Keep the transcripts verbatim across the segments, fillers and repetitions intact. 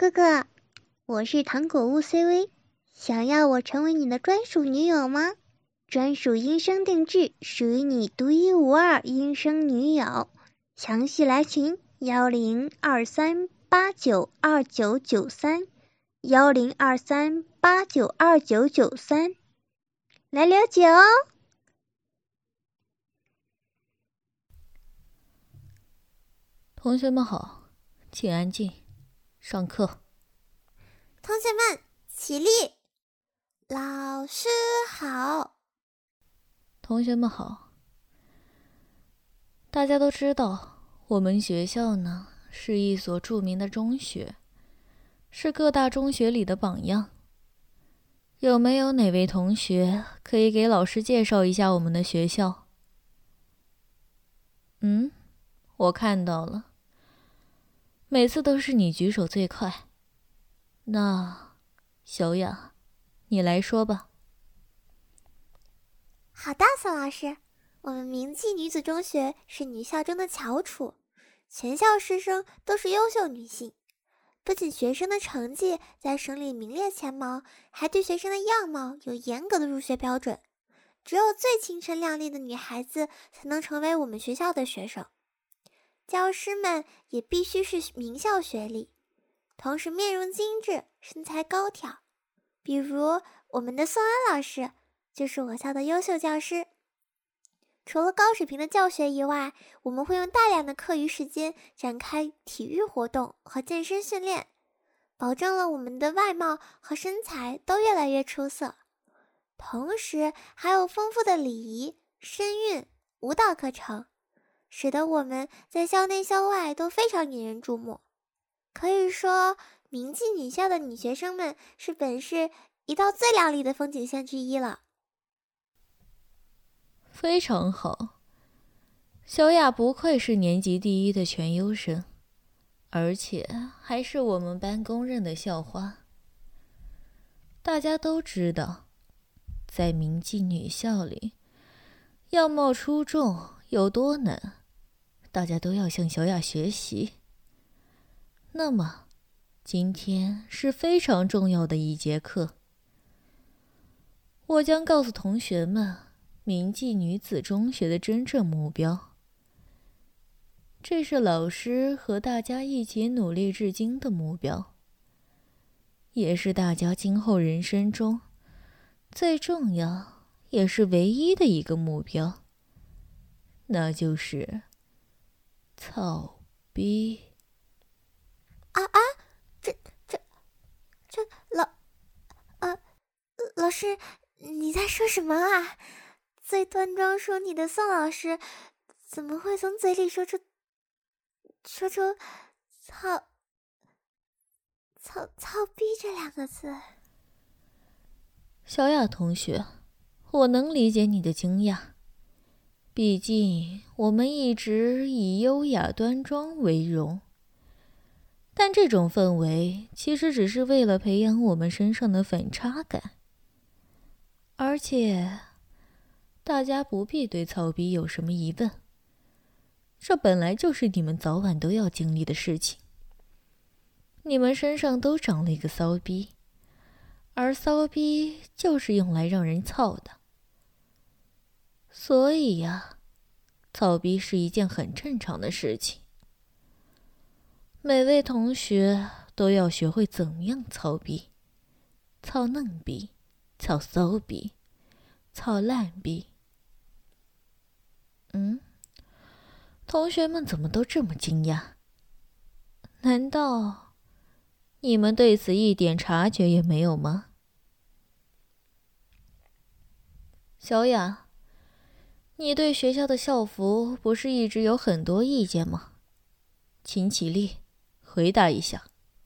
哥哥，我是糖果屋 C V， 想要我成为你的专属女友吗？专属音声定制，属于你独一无二音声女友。详细来群幺零二三八九二九九三幺零二三八九二九九三来了解哦。 同学们好，请安静，上课。 同学们起立，老师好。 同学们好，大家都知道，我们学校呢是一所著名的中学，是各大中学里的榜样。有没有哪位同学可以给老师介绍一下我们的学校？嗯，我看到了。每次都是你举手最快。那，小雅，你来说吧。 好的，宋老师，我们明记女子中学是女校中的翘楚，全校师生都是优秀女性。不仅学生的成绩在省里名列前茅，还对学生的样貌有严格的入学标准。只有最清纯靓丽的女孩子才能成为我们学校的学生。教师们也必须是名校学历，同时面容精致，身材高挑。比如我们的宋安老师就是我校的优秀教师。除了高水平的教学以外，我们会用大量的课余时间展开体育活动和健身训练，保证了我们的外貌和身材都越来越出色。同时还有丰富的礼仪、声韵、舞蹈课程，使得我们在校内校外都非常引人注目。可以说，明记女校的女学生们是本市一道最亮丽的风景线之一了。 非常好，小雅不愧是年级第一的全优生，而且还是我们班公认的校花。大家都知道，在明记女校里，样貌出众有多难，大家都要向小雅学习。那么，今天是非常重要的一节课，我将告诉同学们明记女子中学的真正目标。这是老师和大家一起努力至今的目标，也是大家今后人生中最重要也是唯一的一个目标，那就是操逼。 啊啊，这这这老啊老师，你在说什么啊？最端庄淑女的宋老师，怎么会从嘴里说出说出操操操逼这两个字？ 小雅同学，我能理解你的惊讶，毕竟我们一直以优雅端庄为荣。但这种氛围其实只是为了培养我们身上的反差感，而且大家不必对操逼有什么疑问，这本来就是你们早晚都要经历的事情。你们身上都长了一个骚逼，而骚逼就是用来让人操的，所以呀，操逼是一件很正常的事情。每位同学都要学会怎么样操逼，操嫩逼，操骚逼，操烂逼。嗯，同学们怎么都这么惊讶？难道你们对此一点察觉也没有吗？小雅，你对学校的校服不是一直有很多意见吗？请起立，回答一下。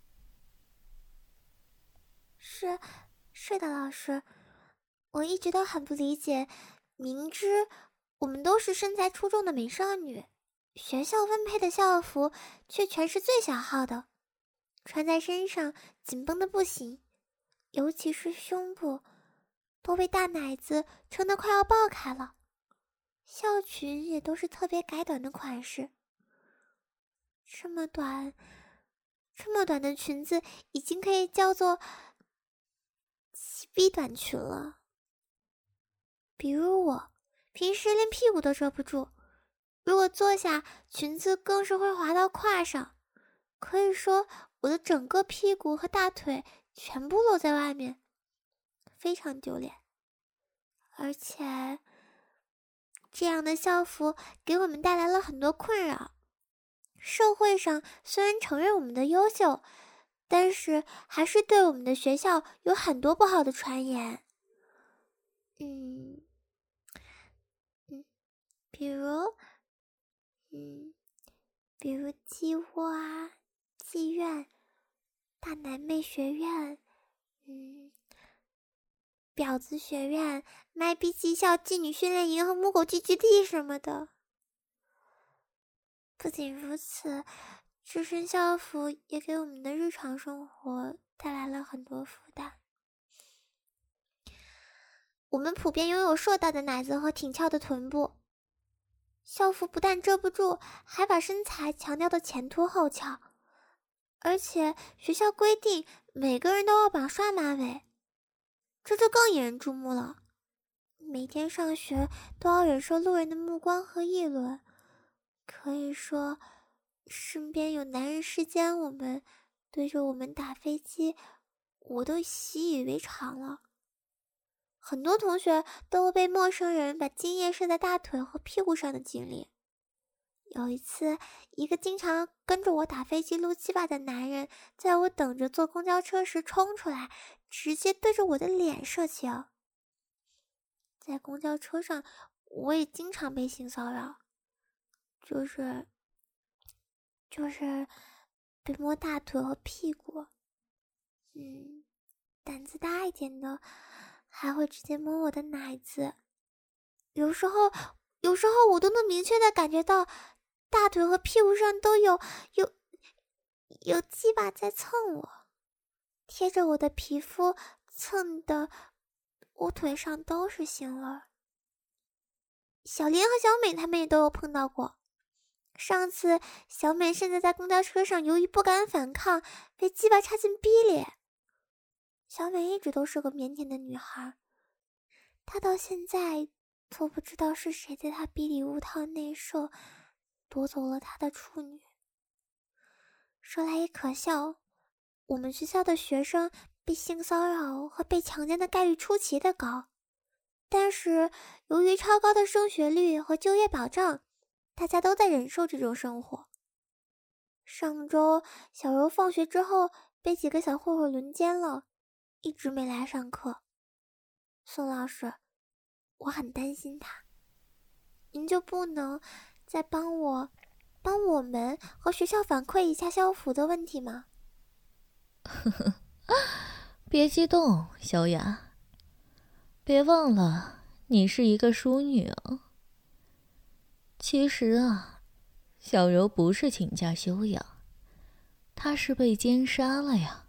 是是的，老师，我一直都很不理解，明知我们都是身材出众的美少女，学校分配的校服却全是最小号的，穿在身上紧绷的不行，尤其是胸部都被大奶子撑得快要爆开了，校裙也都是特别改短的款式，这么短这么短的裙子已经可以叫做西逼短裙了。比如我，平时连屁股都遮不住，如果坐下，裙子更是会滑到胯上，可以说我的整个屁股和大腿全部露在外面，非常丢脸。而且这样的校服给我们带来了很多困扰。社会上虽然承认我们的优秀，但是还是对我们的学校有很多不好的传言。嗯嗯，比如嗯，比如鸡窝啊、妓院、大奶妹学院，嗯，婊子学院、卖逼技校、妓女训练营和母狗寄居地什么的。不仅如此，这身校服也给我们的日常生活带来了很多负担。我们普遍拥有硕大的奶子和挺翘的臀部，校服不但遮不住，还把身材强调的前凸后翘。而且学校规定每个人都要绑双马尾，这就更引人注目了。每天上学都要忍受路人的目光和议论，可以说身边有男人视奸我们，对着我们打飞机，我都习以为常了。很多同学都被陌生人把精液射在大腿和屁股上的经历。有一次，一个经常跟着我打飞机撸鸡巴的男人，在我等着坐公交车时冲出来，直接对着我的脸射精。在公交车上，我也经常被性骚扰，就是就是被摸大腿和屁股。嗯，胆子大一点的还会直接摸我的奶子。有时候有时候我都能明确的感觉到大腿和屁股上都有有有鸡巴在蹭我，贴着我的皮肤，蹭的我腿上都是腥味儿。小莲和小美他们也都有碰到过。上次小美甚至在公交车上由于不敢反抗，被鸡巴插进逼里。小美一直都是个腼腆的女孩，她到现在都不知道是谁在她逼里无套内射，夺走了她的处女。说来也可笑，我们学校的学生被性骚扰和被强奸的概率出奇的高，但是由于超高的升学率和就业保障，大家都在忍受这种生活。上周小柔放学之后被几个小混混轮奸了，一直没来上课。宋老师，我很担心他，您就不能再帮我帮我们和学校反馈一下校服的问题吗？ 呵呵，别激动，小雅，别忘了你是一个淑女哦。其实啊，小柔不是请假休养，她是被奸杀了呀。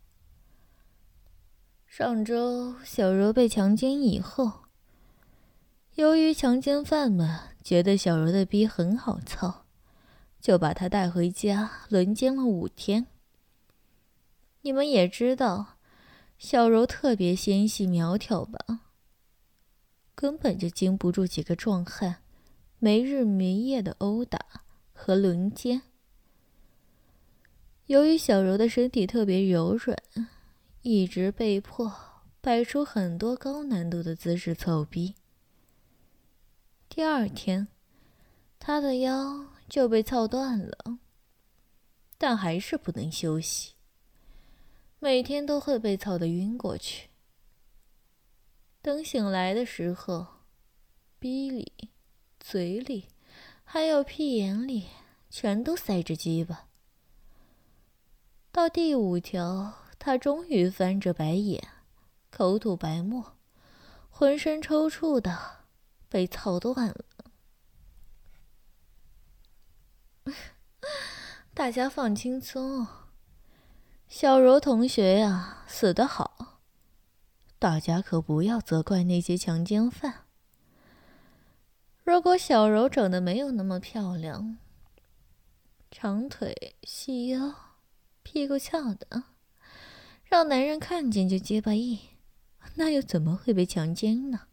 上周小柔被强奸以后，由于强奸犯们觉得小柔的逼很好操，就把她带回家轮奸了五天。你们也知道，小柔特别纤细苗条吧，根本就经不住几个壮汉没日没夜的殴打和轮奸。由于小柔的身体特别柔软，一直被迫摆出很多高难度的姿势操逼。第二天，她的腰就被操断了，但还是不能休息，每天都会被操得晕过去。等醒来的时候，逼里、嘴里还有屁眼里全都塞着鸡巴。到第五条，他终于翻着白眼，口吐白沫，浑身抽搐的被操断了。大家放轻松，小柔同学呀，死得好，大家可不要责怪那些强奸犯。如果小柔长得没有那么漂亮，长腿细腰， 屁股翘的，让男人看见就结巴硬，那又怎么会被强奸呢？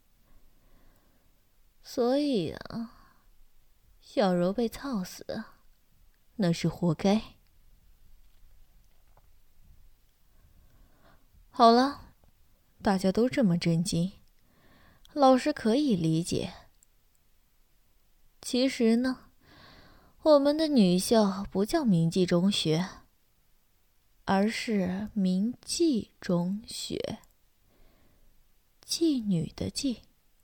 所以啊，小柔被操死，那是活该。好了，大家都这么震惊，老师可以理解。其实呢，我们的女校不叫明记中学，而是明妓中学，妓女的妓，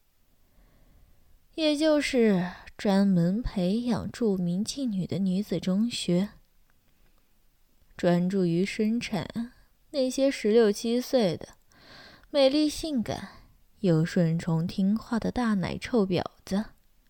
也就是专门培养著名妓女的女子中学，专注于生产那些十六七岁的美丽性感又顺从听话的大奶臭婊子。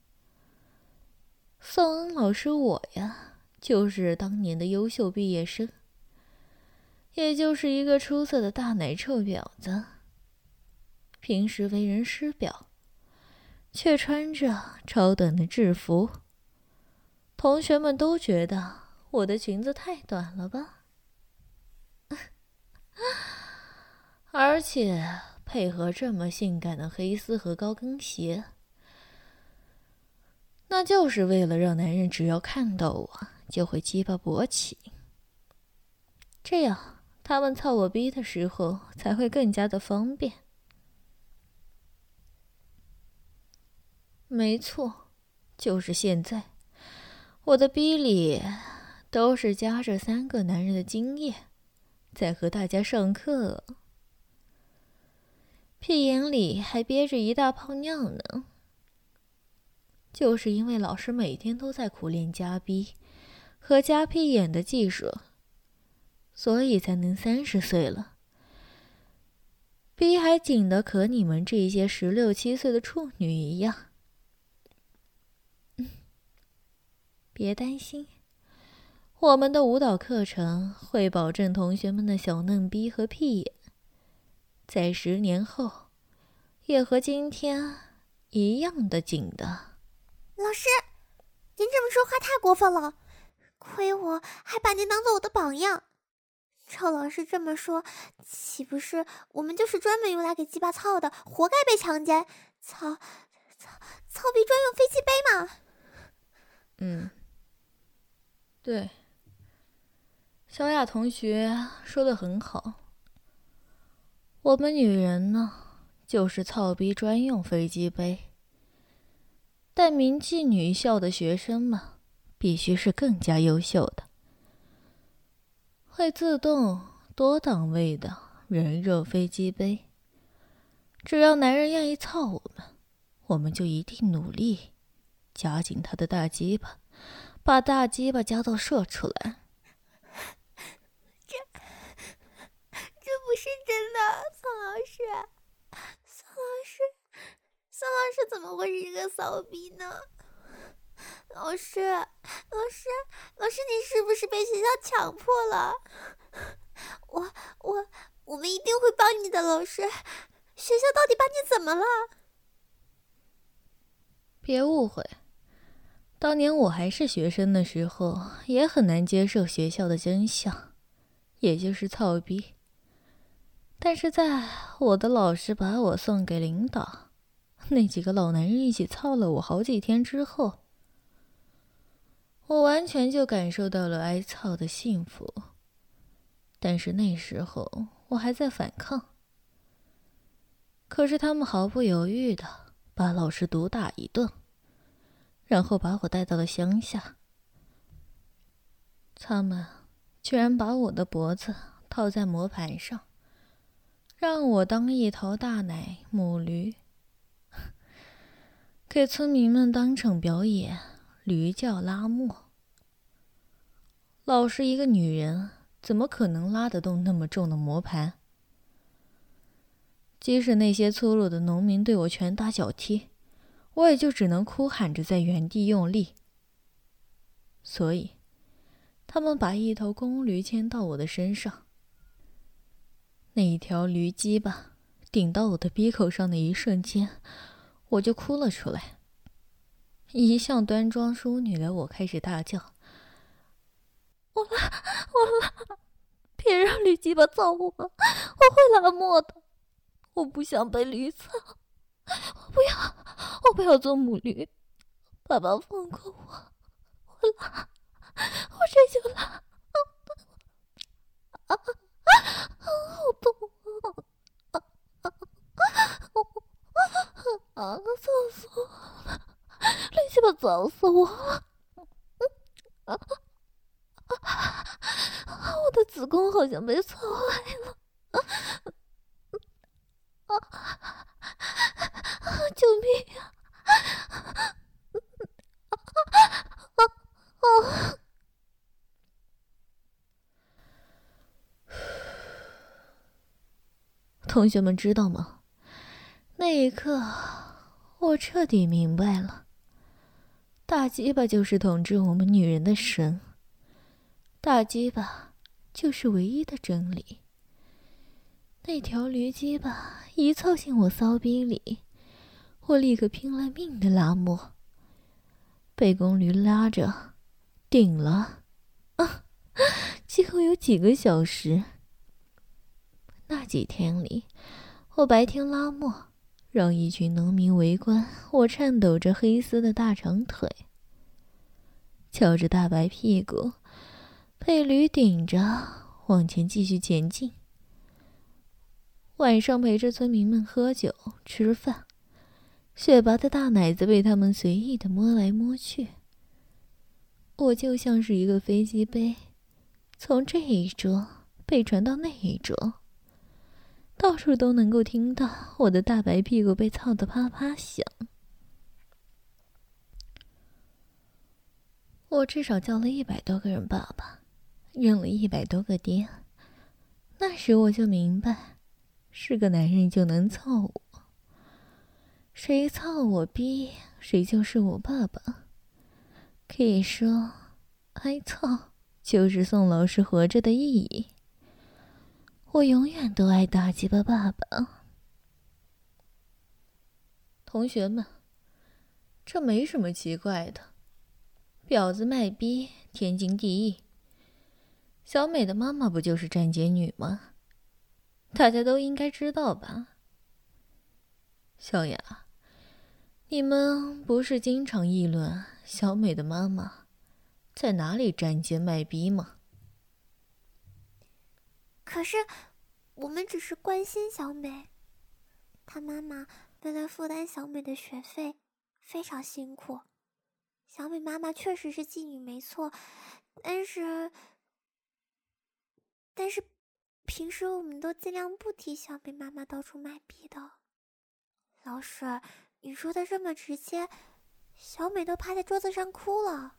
宋恩老师我呀，就是当年的优秀毕业生，也就是一个出色的大奶臭婊子。平时为人师表，却穿着超短的制服，同学们都觉得我的裙子太短了吧？而且配合这么性感的黑丝和高跟鞋，那就是为了让男人只要看到我就会鸡巴勃起，这样他们操我逼的时候才会更加的方便。没错，就是现在，我的逼里都是夹着三个男人的精液，在和大家上课，屁眼里还憋着一大泡尿呢。就是因为老师每天都在苦练夹逼和夹屁眼的技术，所以才能三十岁了，逼还紧的可你们这些十六七岁的处女一样。别担心，我们的舞蹈课程会保证同学们的小嫩逼和屁眼，在十年后也和今天一样的紧的。 老师，您这么说话太过分了，亏我还把您当做我的榜样。赵老师这么说，岂不是我们就是专门用来给鸡巴操的，活该被强奸？操操操逼专用飞机杯嘛？ 嗯，对，小雅同学说得很好。我们女人呢，就是操逼专用飞机杯。但明妓女校的学生们必须是更加优秀的，会自动多档位的人肉飞机杯。只要男人愿意操我们，我们就一定努力夹紧他的大鸡巴，把大鸡巴夹到射出来。 这这不是真的，宋老师，宋老师。宋老师怎么会是一个骚逼呢？老师，老师，老师，你是不是被学校强迫了？我我我们一定会帮你的，老师。学校到底把你怎么了？ 别误会，当年我还是学生的时候，也很难接受学校的真相，也就是操逼。但是在我的老师把我送给领导，那几个老男人一起操了我好几天之后，我完全就感受到了挨操的幸福。但是那时候我还在反抗，可是他们毫不犹豫的把老师毒打一顿，然后把我带到了乡下。他们居然把我的脖子套在磨盘上，让我当一头大奶母驴，给村民们当场表演驴叫拉磨。老是一个女人，怎么可能拉得动那么重的磨盘？即使那些粗鲁的农民对我拳打脚踢，我也就只能哭喊着在原地用力。所以他们把一头公驴牵到我的身上，那一条驴鸡巴顶到我的鼻口上的一瞬间，我就哭了出来。一向端庄淑女的我开始大叫：我了，我了！ 鸡巴操我！我会拉磨的，我不想被驴操，我不要，我不要做母驴，爸爸放过我，我拉，我这就拉，啊啊啊！好痛啊！啊啊啊！操死我了！驴鸡巴操死我了！啊啊！我的子宫好像被操坏了！啊啊啊！救命啊！啊啊啊！同学们知道吗？那一刻，我彻底明白了，大鸡巴就是统治我们女人的神，大鸡巴就是唯一的真理。那条驴鸡巴一凑进我骚逼里，我立刻拼了命的拉磨，被公驴拉着顶了啊，几乎有几个小时。那几天里，我白天拉磨，让一群农民围观我颤抖着黑丝的大长腿，翘着大白屁股，被驴顶着往前继续前进。晚上陪着村民们喝酒吃饭，雪白的大奶子被他们随意的摸来摸去，我就像是一个飞机杯，从这一桌被传到那一桌，到处都能够听到我的大白屁股被操得啪啪响。我至少叫了一百多个人爸爸，认了一百多个爹。那时我就明白，是个男人就能操我，谁操我逼，谁就是我爸爸。可以说，挨操就是宋老师活着的意义。我永远都爱大鸡巴爸爸。同学们，这没什么奇怪的，婊子卖逼天经地义。小美的妈妈不就是站姐女吗？大家都应该知道吧？小雅，你们不是经常议论小美的妈妈在哪里站街卖逼吗？ 可是我们只是关心小美，她妈妈为了负担小美的学费非常辛苦。小美妈妈确实是妓女没错，但是但是平时我们都尽量不提小美妈妈到处卖逼的。老师，你说的这么直接，小美都趴在桌子上哭了。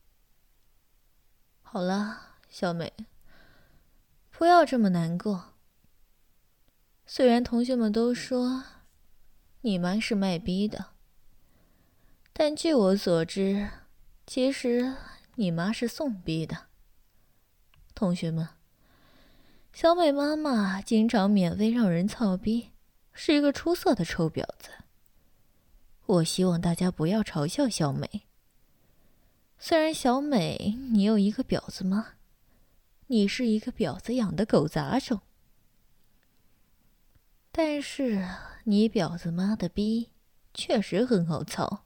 好了，小美，不要这么难过。虽然同学们都说你妈是卖逼的，但据我所知，其实你妈是送逼的。同学们，小美妈妈经常免费让人操逼，是一个出色的臭婊子。我希望大家不要嘲笑小美。虽然小美你有一个婊子妈，你是一个婊子养的狗杂种，但是你婊子妈的逼确实很好操。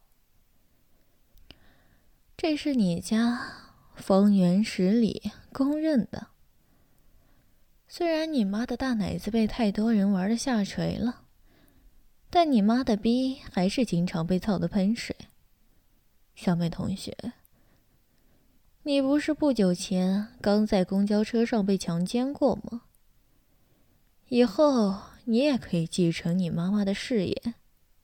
这是你家方圆十里公认的。虽然你妈的大奶子被太多人玩得下垂了，但你妈的逼还是经常被操得喷水。小美同学，你不是不久前刚在公交车上被强奸过吗？以后你也可以继承你妈妈的事业。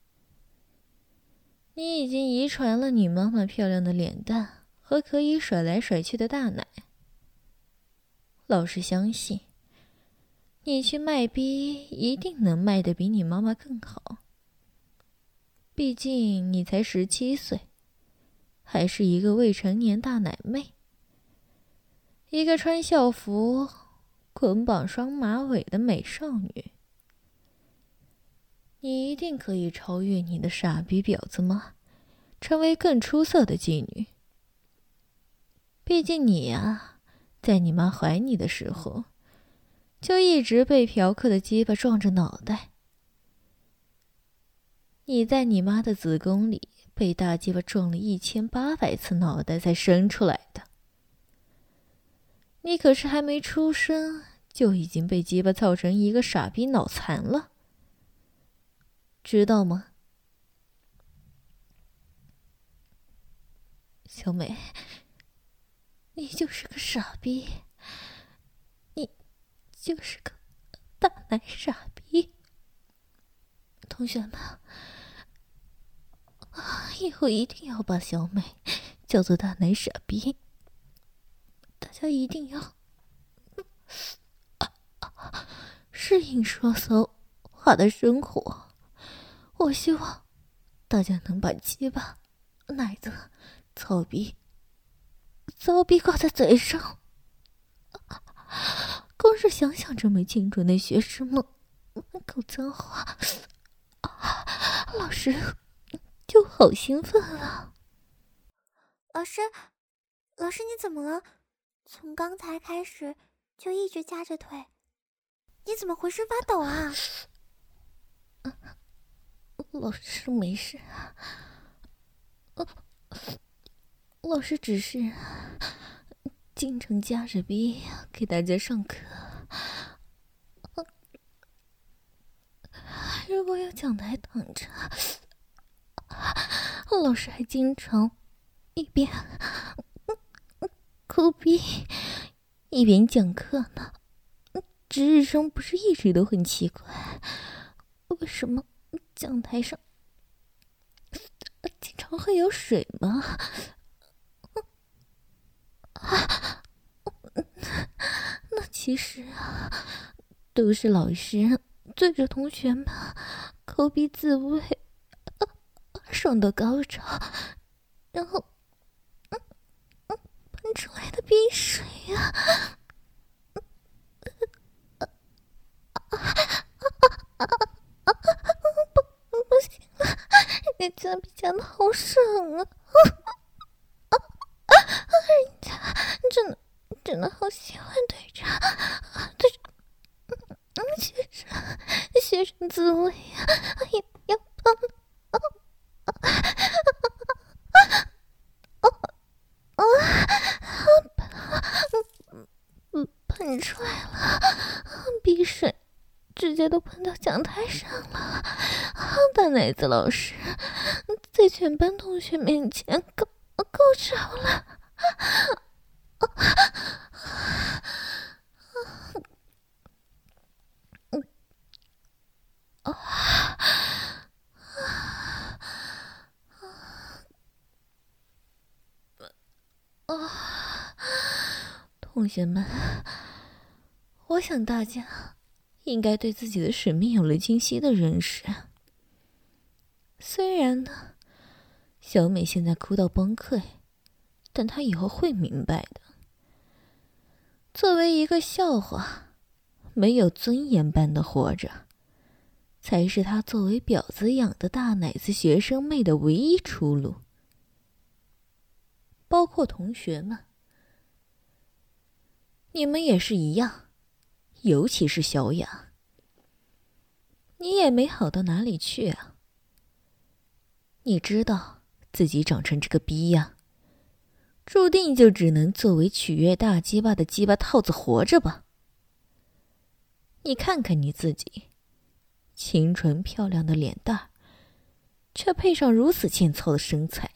你已经遗传了你妈妈漂亮的脸蛋和可以甩来甩去的大奶。老师相信，你去卖逼一定能卖得比你妈妈更好。毕竟你才十七岁，还是一个未成年大奶妹，一个穿校服、捆绑双马尾的美少女。你一定可以超越你的傻逼婊子妈，成为更出色的妓女。毕竟你呀、啊，在你妈怀你的时候， 就一直被嫖客的鸡巴撞着脑袋。你在你妈的子宫里被大鸡巴撞了一千八百次脑袋才生出来的，你可是还没出生就已经被鸡巴操成一个傻逼脑残了，知道吗？小美，你就是个傻逼，你就是个大奶傻逼。同学们，以后一定要把小美叫做大奶傻逼，大家一定要适应说骚话的生活。我希望大家能把鸡巴、奶子、草逼、骚逼挂在嘴上。光是想想这枚青春的学生梦，满口脏话，老师就好兴奋啊！ 老师，老师你怎么了？从刚才开始就一直夹着腿，你怎么浑身发抖啊？ 老师没事，老师只是经常夹着逼给大家上课。如果有讲台挡着，老师还经常一边抠逼一边讲课呢。值日生不是一直都很奇怪，为什么讲台上经常会有水吗？那其实啊，都是老师对着同学们抠鼻自慰，爽到高潮，然后嗯嗯喷出来的鼻水啊！不不行了，人家比较的好爽啊！人家真的真的好喜欢对着对着嗯学生学生自慰啊，要要喷啊啊啊！喷出来了，鼻水直接都喷到讲台上了。大奶子老师在全班同学面前高高潮了。同学们，我想大家应该对自己的使命有了清晰的认识。虽然呢，小美现在哭到崩溃，但她以后会明白的。作为一个笑话，没有尊严般的活着，才是她作为婊子养的大奶子学生妹的唯一出路。包括同学们，你们也是一样，尤其是小雅，你也没好到哪里去啊。你知道自己长成这个逼样，注定就只能作为取悦大鸡巴的鸡巴套子活着吧。你看看你自己，清纯漂亮的脸蛋，却配上如此欠操的身材，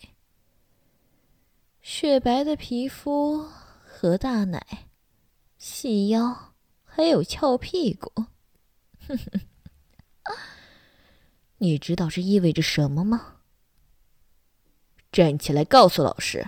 雪白的皮肤和大奶，细腰，还有翘屁股。哼哼，你知道这意味着什么吗？站起来告诉老师。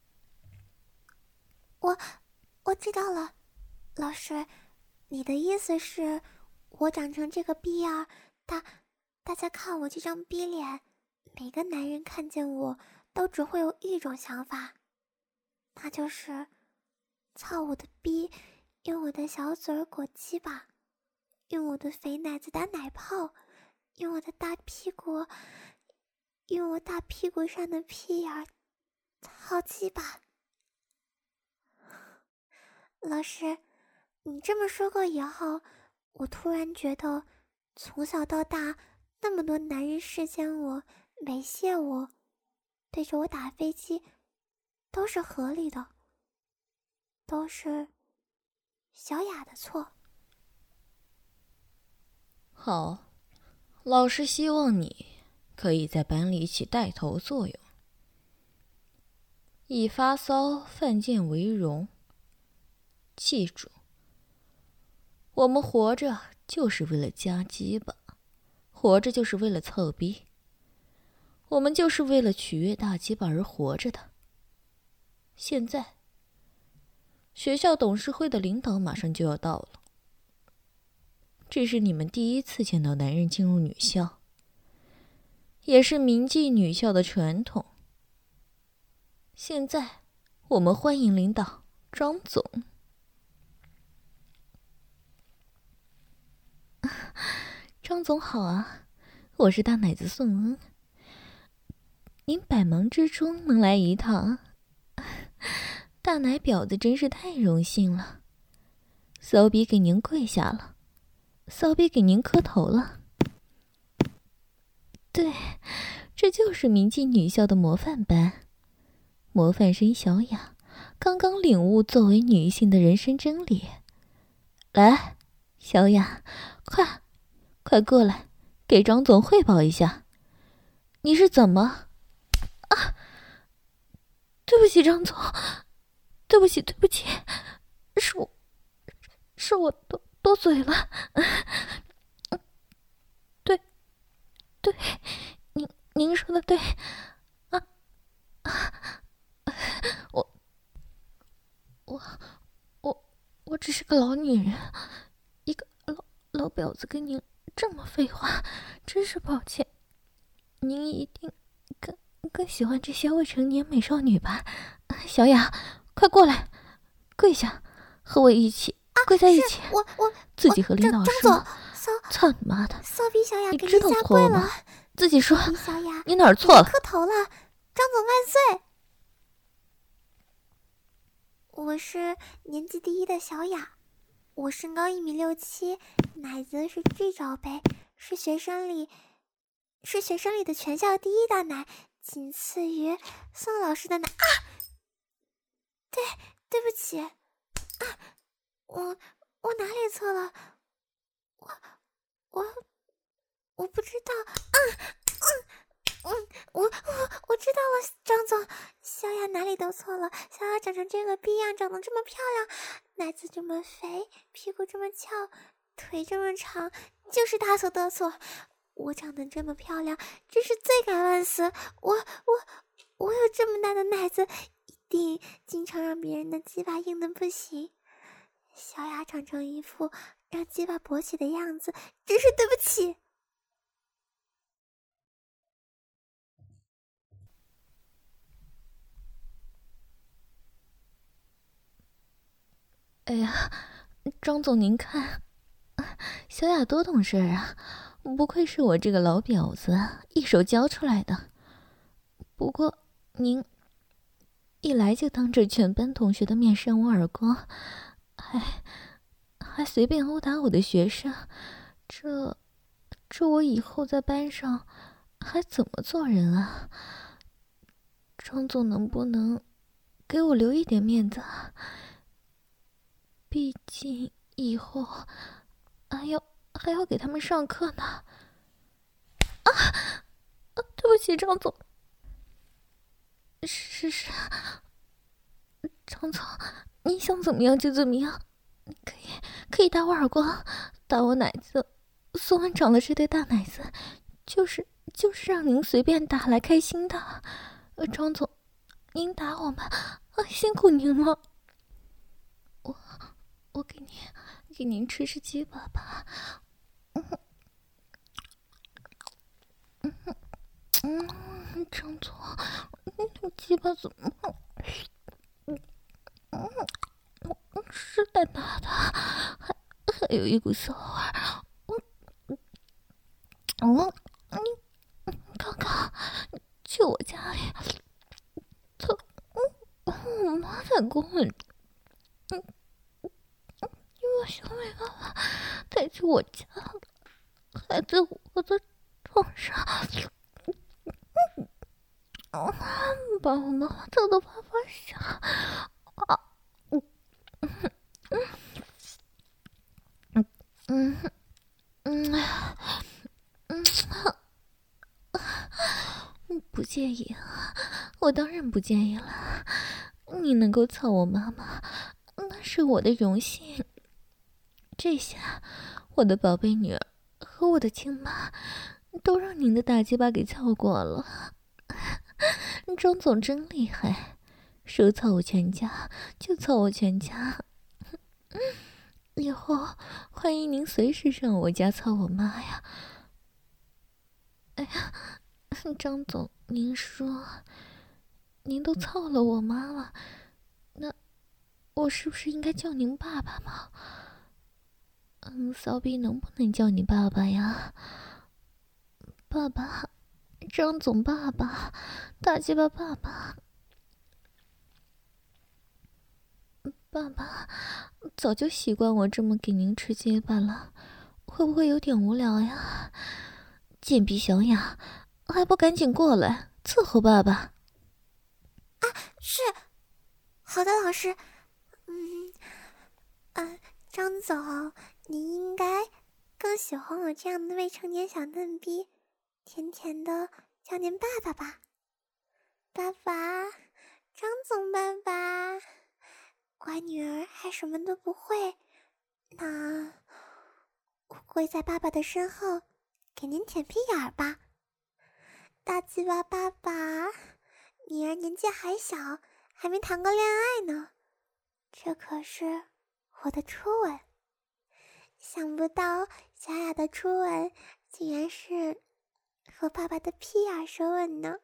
我我知道了，老师，你的意思是我长成这个逼样，大大家看我这张逼脸，每个男人看见我都只会有一种想法，那就是操我的逼，用我的小嘴儿裹鸡巴，用我的肥奶子打奶泡，用我的大屁股，用我大屁股上的屁眼儿操鸡巴。老师， 你这么说过以后，我突然觉得，从小到大，那么多男人视奸我、猥亵我，对着我打飞机，都是合理的，都是小雅的错。 好，老师希望你可以在班里起带头作用，以发骚犯贱为荣。记住，我们活着就是为了夹鸡巴，活着就是为了操逼，我们就是为了取悦大鸡巴而活着的。现在，学校董事会的领导马上就要到了，这是你们第一次见到男人进入女校，也是铭记女校的传统。现在，我们欢迎领导张总。张总好啊，我是大奶子宋恩。您百忙之中能来一趟，大奶婊子真是太荣幸了。骚逼给您跪下了，骚逼给您磕头了。对，这就是铭记女校的模范班。模范生小雅刚刚领悟作为女性的人生真理。来，小雅，快快过来，给张总汇报一下，你是怎么……啊！对不起，张总，对不起，对不起，是我，是我多多嘴了。对，对，您您说的对，啊啊！我我我我只是个老女人，一个老老婊子跟您这么废话，真是抱歉。您一定更更喜欢这些未成年美少女吧？小雅，快过来，跪下，和我一起、啊、跪在一起。 我我自己和领导说。 张总，骚操你妈的！ 骚逼小雅， 你知道错了吗？自己说。 小雅， 你哪儿错了？ 磕头了，张总万岁！我是年级第一的小雅，我身高一米六七，奶子是 G 罩杯，是学生里是学生里的全校第一大奶，仅次于宋老师的奶啊！对，对不起，啊，我我哪里错了？我我我不知道，啊嗯嗯，我我我知道了，张总，小雅哪里都错了。小雅长成这个逼样，长得这么漂亮，奶子这么肥，屁股这么翘，腿这么长，就是她所得错。我长得这么漂亮，真是罪该万死。我我我有这么大的奶子，一定经常让别人的鸡巴硬的不行。小雅长成一副让鸡巴勃起的样子，真是对不起。 哎呀，张总您看，小雅多懂事啊，不愧是我这个老婊子一手教出来的。不过您一来就当着全班同学的面扇我耳光，还还随便殴打我的学生，这这我以后在班上还怎么做人啊？张总能不能给我留一点面子啊？毕竟以后还要还要给他们上课呢。啊，啊对不起，张总。是是，张总，你想怎么样就怎么样，可以可以打我耳光，打我奶子。宋恩长了这对大奶子，就是就是让您随便打来开心的。呃，张总，您打我吧，啊，辛苦您了。我。我给您，给您吃吃鸡巴吧。嗯嗯嗯，张总，你这鸡巴怎么？嗯嗯，是大大的，还还有一股骚味。嗯嗯，你看看，去我家里，他嗯嗯，妈在公里。因为个小美爸爸带去我家了，还在我的床上，把我妈妈揍得啪啪响。啊，嗯嗯嗯嗯嗯嗯，不介意啊，我当然不介意了。你能够操我妈妈，那是我的荣幸。这下，我的宝贝女儿和我的亲妈都让您的大鸡巴给操过了。张总真厉害，说操我全家就操我全家。以后欢迎您随时上我家操我妈呀！哎呀，张总，您说，您都操了我妈了，那我是不是应该叫您爸爸吗？嗯，骚逼能不能叫你爸爸呀？爸爸，张总爸爸，大鸡巴爸爸。爸爸，早就习惯我这么给您吃鸡巴了，会不会有点无聊呀？贱逼小雅，还不赶紧过来伺候爸爸？ 啊，是，好的，老师。嗯，呃，张总，您应该更喜欢我这样的未成年小嫩逼，甜甜的叫您爸爸吧。爸爸，张总爸爸。乖女儿还什么都不会，那我跪在爸爸的身后给您舔屁眼儿吧。大鸡巴爸爸，女儿年纪还小，还没谈过恋爱呢，这可是我的初吻。想不到小雅的初吻竟然是和爸爸的屁眼舌吻呢。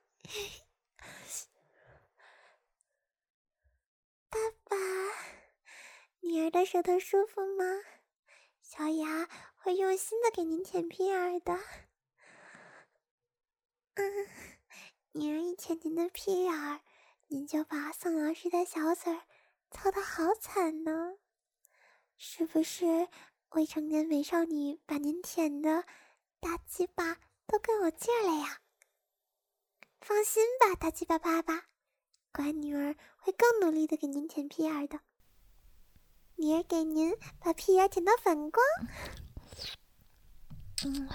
爸爸，女儿的舌头舒服吗？小雅会用心的给您舔屁眼的。嗯，女儿一舔您的屁眼，您就把宋老师的小嘴儿操得好惨呢。是不是未成年美少女把您舔的大鸡巴都更有劲儿了呀？放心吧，大鸡巴爸爸，乖女儿会更努力的给您舔屁眼的。女儿给您把屁眼舔到反光。 嗯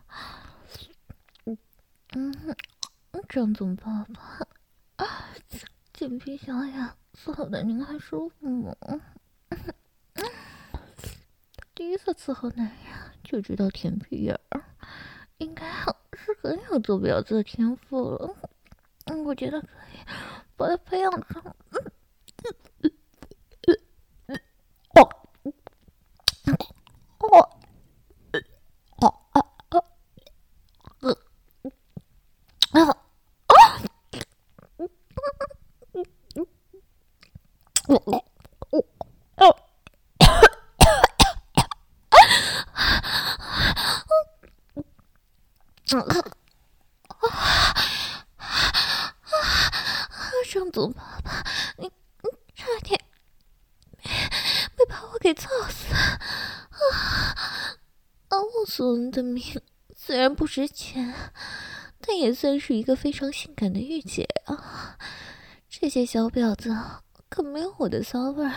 嗯，张总爸爸，贱皮小雅伺候的您还舒服吗？第一次伺候男人就知道舔屁眼儿，应该是很有做婊子的天赋了。嗯，我觉得可以把他培养成。哦哦哦哦哦呃啊啊！我我我哦！张总爸爸，你你差点没把我给操死啊！啊，我索恩的命虽然不值钱，但也算是一个非常性感的御姐啊！这些小婊子可没有我的骚味儿。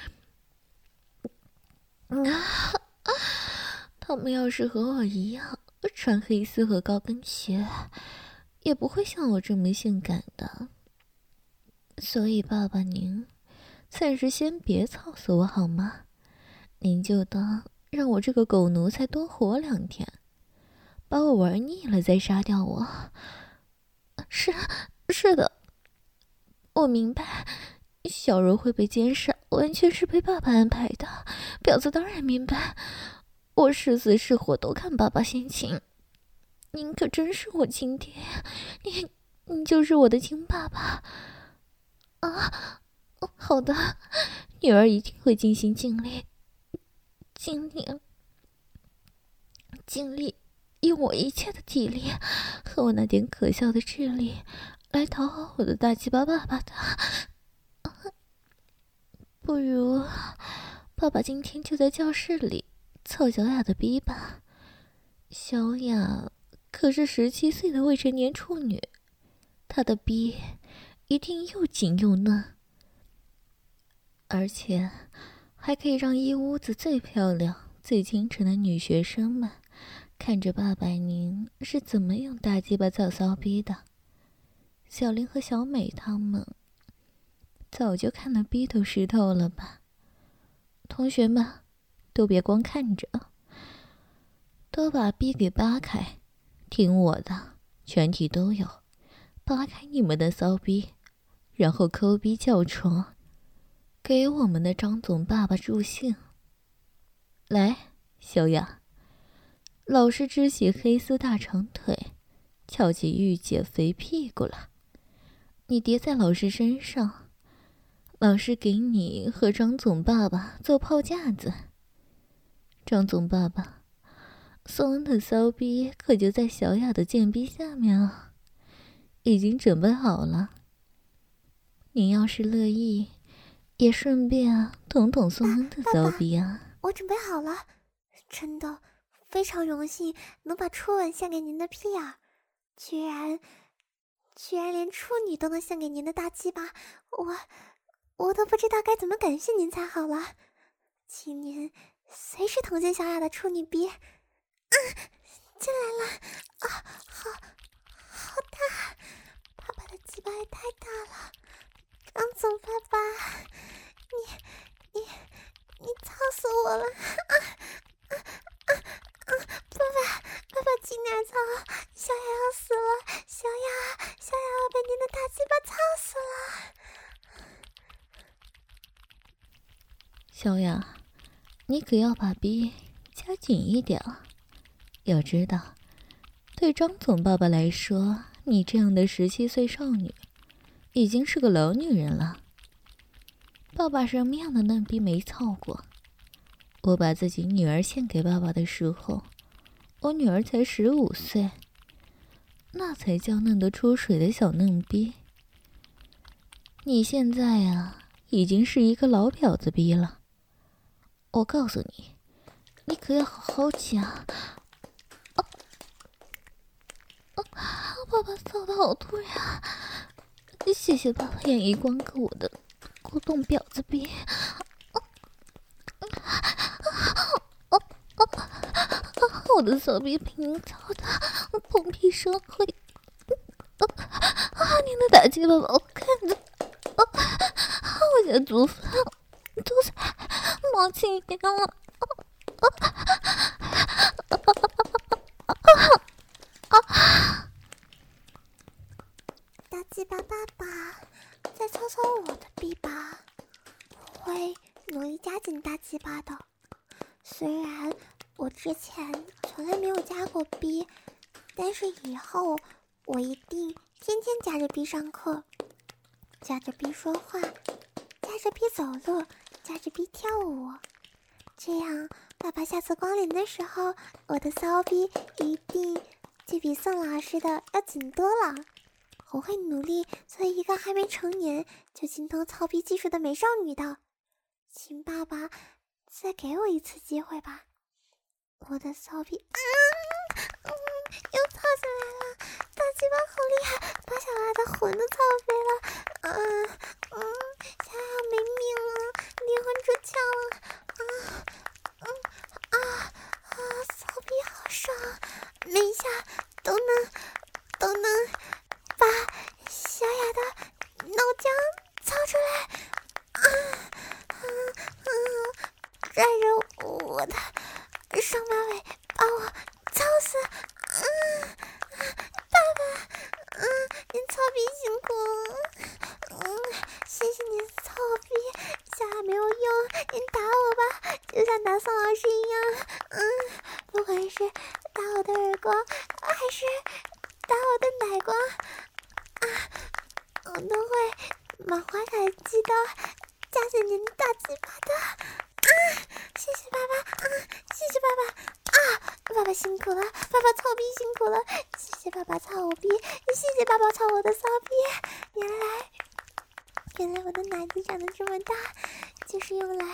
啊！他们要是和我一样穿黑丝和高跟鞋，也不会像我这么性感的。所以爸爸您暂时先别操死我好吗？您就当让我这个狗奴才多活两天，把我玩腻了再杀掉我。是是的，我明白小柔会被奸杀完全是被爸爸安排的，婊子当然明白，我是死是活都看爸爸心情。您可真是我亲爹，您您就是我的亲爸爸啊！好的，女儿一定会尽心尽力，尽力，尽力用我一切的体力和我那点可笑的智力来讨好我的大鸡巴爸爸的。不如， 爸爸今天就在教室里操小雅的逼吧。小雅可是十七岁的未成年处女，她的逼一定又紧又嫩，而且还可以让一屋子最漂亮、最清纯的女学生们看着爸爸您是怎么用大鸡巴操骚逼的。小林和小美他们早就看得逼都湿透了吧？同学们都别光看着，都把逼给扒开，听我的，全体都有，扒开你们的骚逼，然后抠逼叫床，给我们的张总爸爸助兴。来，小雅，老师只喜黑丝大长腿，翘起御姐肥屁股了，你叠在老师身上，老师给你和张总爸爸做炮架子。张总爸爸，宋恩的骚逼可就在小雅的贱逼下面啊，已经准备好了。你要是乐意，也顺便捅捅宋恩的骚逼啊。 我准备好了，真的非常荣幸能把初吻献给您的屁眼，居然居然连处女都能献给您的大鸡巴，我我都不知道该怎么感谢您才好了。请您随时捅进小雅的处女逼。啊，进来了！啊，好好大，爸爸的鸡巴也太大了。张总爸爸，你你你操死我了！啊啊啊啊！爸爸爸爸轻点操，小雅要死了！小雅小雅要被您的大鸡巴操死了！ 小雅，你可要把逼夹紧一点啊！要知道，对张总爸爸来说，你这样的十七岁少女已经是个老女人了。爸爸什么样的嫩逼没操过？我把自己女儿献给爸爸的时候，我女儿才十五岁，那才叫嫩得出水的小嫩逼。你现在啊，已经是一个老婊子逼了。我告诉你，你可要好好讲。啊啊！爸爸操得好突然，谢谢爸爸眼一光给我的咕咚婊子逼。啊啊啊！我的骚逼被您操的蓬皮生辉。啊啊！您的大鸡巴把我看着，啊！我现在足饭都在冒青烟了。 大鸡巴爸爸，再操操我的逼吧，我会努力夹紧大鸡巴的。虽然我之前从来没有夹过逼，但是以后我一定天天夹着逼上课，夹着逼说话，夹着逼走路，夹着逼跳舞。这样爸爸下次光临的时候，我的骚逼一定就比宋老师的要紧多了。我会努力做一个还没成年就精通操逼技术的美少女的，请爸爸再给我一次机会吧。我的骚逼，嗯嗯，又操进来了，大鸡巴好厉害，把小孩的魂都操飞了。嗯嗯，小孩没命了，灵魂出窍了。啊嗯啊啊，骚逼好爽，每一下都能都能把小雅的脑浆操出来。啊啊啊！拽着我的双马尾把我操死。嗯、啊，爸爸，嗯、啊，您操逼辛苦了。嗯，谢谢您操逼，小雅没有用，您打我吧，就像打宋老师一样。嗯，不管是打我的耳光，还是打我的奶光，啊，我都会满怀感激的夹紧您大鸡巴的。啊，谢谢爸爸，啊，谢谢爸爸，啊，爸爸辛苦了，爸爸操逼辛苦了，谢谢爸爸操我逼，谢谢爸爸操我的骚逼。原来，原来我的奶子长得这么大，就是用来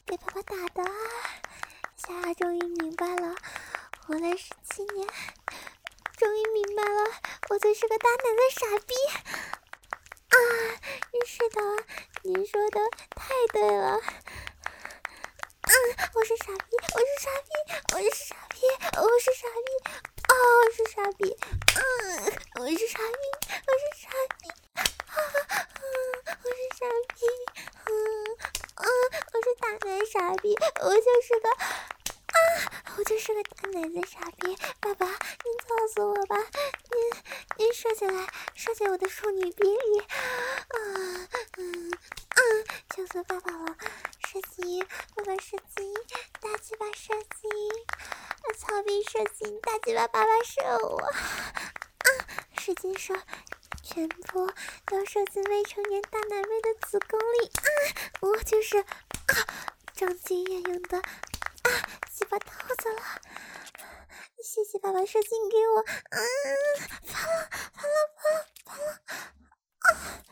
被爸爸打的啊！小雅终于明白了，活了十七年，终于明白了，我就是个大奶的傻逼啊！是的，您说的太对了。啊！我是傻逼，我是傻逼，我是傻逼，我是傻逼，哦，我是傻逼，嗯，我是傻逼，我是傻逼，啊，嗯，我是傻逼，嗯，啊，我是大奶傻逼，我就是个，啊，我就是个大奶的傻逼。爸爸，您告诉我吧，您您射进来，射进我的处女逼里，啊，嗯，啊，求求爸爸了。射精，爸爸射精，大鸡巴射精，草逼射精，大鸡巴爸爸射我，啊，使劲射，全部都射进未成年大奶妹的子宫里，啊，我就是啊，张晶莹莹的啊，鸡巴套子了，谢谢爸爸射精给我，啊，发了，发了，发了，发了，啊！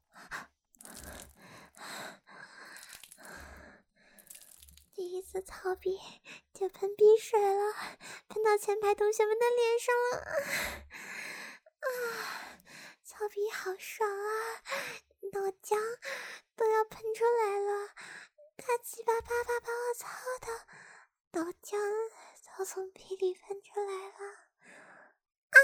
第一次操逼就喷鼻水了，喷到前排同学们的脸上了。啊，操逼好爽啊，脑浆都要喷出来了，大鸡巴爸爸把我操的脑浆都从屁里喷出来了。啊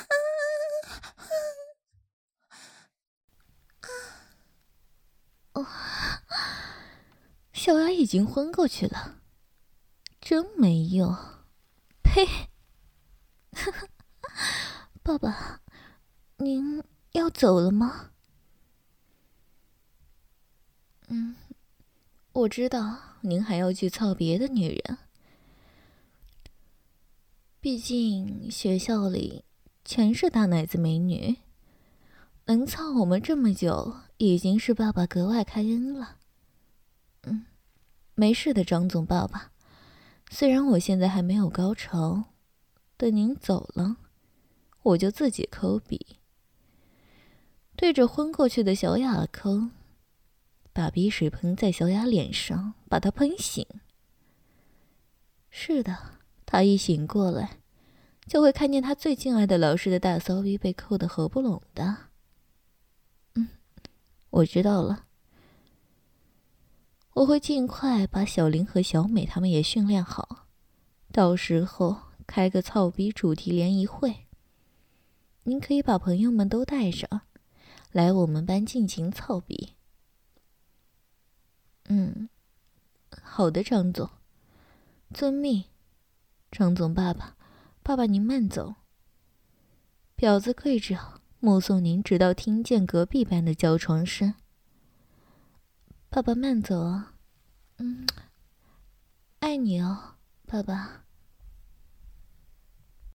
啊啊！哦，小雅已经昏过去了，真没用！呸！爸爸，您要走了吗？嗯，我知道您还要去操别的女人，毕竟学校里全是大奶子美女，能操我们这么久，已经是爸爸格外开恩了。嗯，没事的，张总爸爸。虽然我现在还没有高潮，等您走了，我就自己抠鼻，对着昏过去的小雅抠，把鼻水喷在小雅脸上，把她喷醒。是的，她一醒过来，就会看见她最敬爱的老师的大骚逼被扣得合不拢的。嗯，我知道了。我会尽快把小林和小美他们也训练好，到时候开个操逼主题联谊会，您可以把朋友们都带上，来我们班尽情操逼。嗯，好的，张总，遵命。张总爸爸，爸爸您慢走。婊子跪着目送您直到听见隔壁班的叫床声。爸爸慢走啊，嗯，爱你哦，爸爸。